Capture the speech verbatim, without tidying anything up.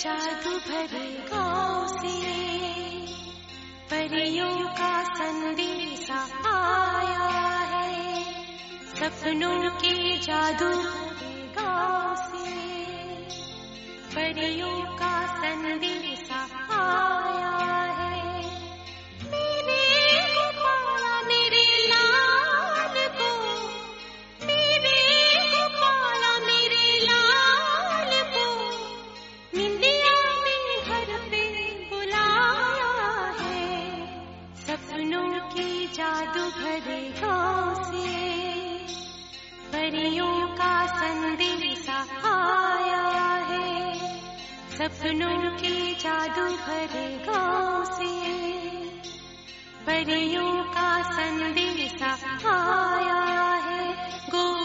जादू भरे गाँव से परियों का संदेशा आया है। सपनों के जादू भरे गाँव से परियों का संदेशा आया है। मेरे गोपाला मेरे लाल को, मेरे गोपाला मेरे लाल को निंदिया में घर पे बुलाया है। सपनों के जादू भरे गाँव से परियों का संदेशा आया है। सपनों के जादू भरे गाँव से परियों का संदेशा आया है। गो